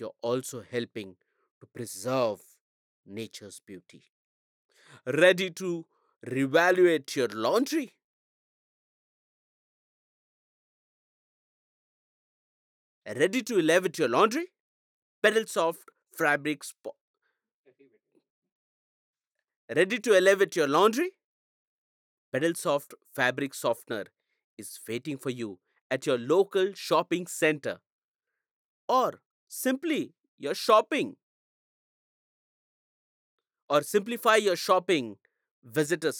you're also helping to preserve nature's beauty. Ready to reevaluate your laundry? Ready to elevate your laundry? Pedal Soft Fabric Ready to elevate your laundry? Pedal Soft Fabric Softener is waiting for you at your local shopping center, or simply your shopping or simplify your shopping. Visit a